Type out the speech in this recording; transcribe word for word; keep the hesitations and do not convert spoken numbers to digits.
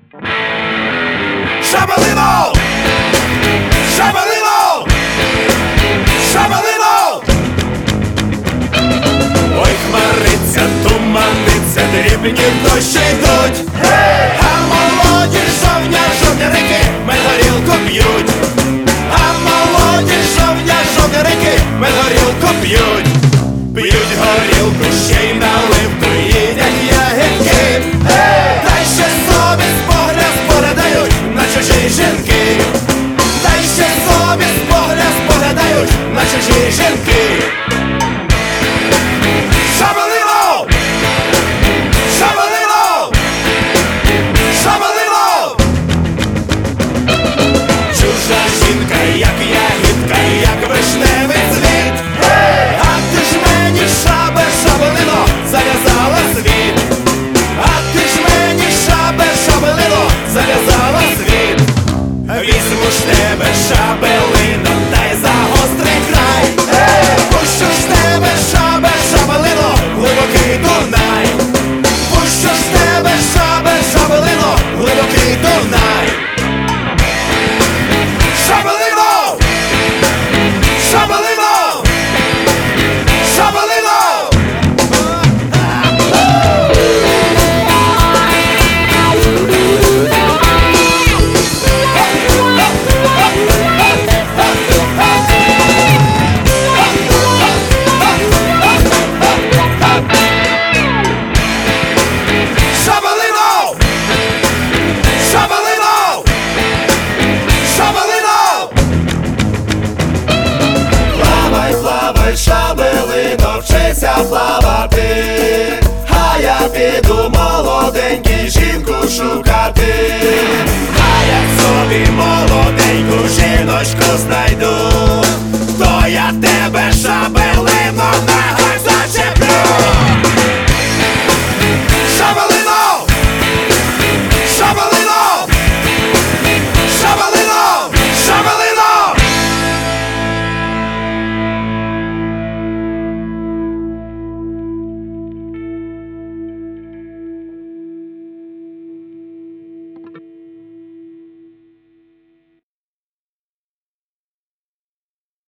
Шабалино! Шабалино! Шабалино! Ой, хмариться, туманиться, дрібні дощі йдуть. А молоді жовня, жовнярики, медгорілку п'ють. А молоді жовня, жовнярики, медгорілку п'ють. П'ють горілку, ще й наливку, їдять ягідки. Дай ще собі спогляд споглядають на чужі жінки. Дай ще собі спогляд споглядають на чужі жінки. Шабалино! Шабалино! Шабалино! Чужа жінка, як ягідка, як вишневий цвіт. А ти ж мені, шабе, шабалино, зав'язала світ. А ти ж мені, шабе, шабалино, зав'язала світ. Візьму ж тебе, шабелино, дай за гострий край. Пущу ж тебе, шабе, шабалино, глибокий Дунай. Пущу ж тебе, шабе, шабалино, глибокий Дунай. Шабалино! Шабалино! Шабалино! Шабалино! Шабалино! Шабалино! Плавай, плавай, шабелино, вчися плавати. А я піду молоденький жінку шукати. А як собі молоденьку жіночку знайду, то я тебе, шабелино, на гак зачеплю.